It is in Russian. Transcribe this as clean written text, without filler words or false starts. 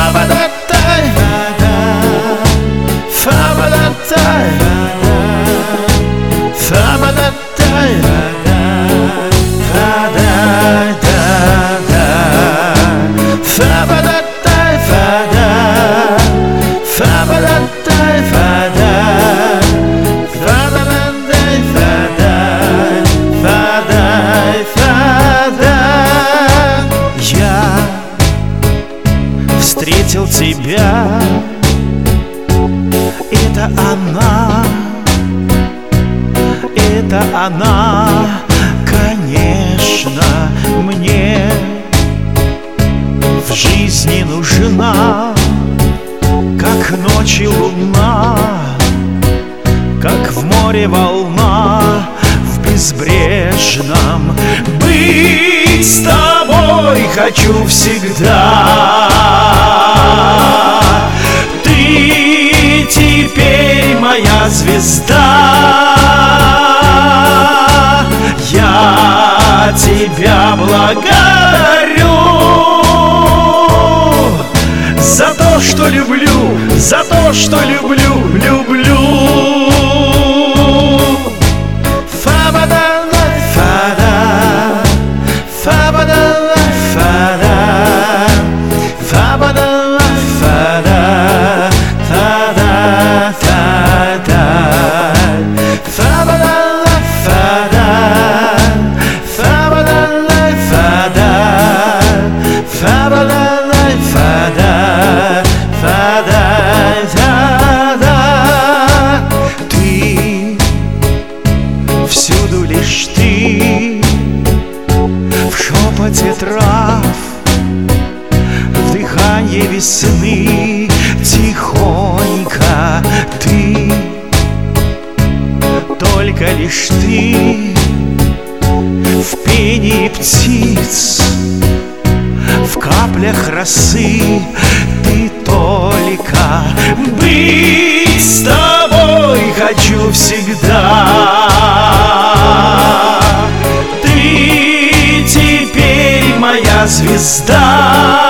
Встретил тебя, это она, конечно, мне в жизни нужна, как ночью луна, как в море волна, в безбрежном. Быть с тобой хочу всегда. Ты теперь моя звезда. Я тебя благодарю за то, что люблю, за то, что люблю, люблю. Всюду лишь ты, в шепоте трав, в дыхании весны, тихонько ты, только лишь ты, в пении птиц, в каплях росы, ты только. Быть с тобой хочу всегда. Ты теперь моя звезда.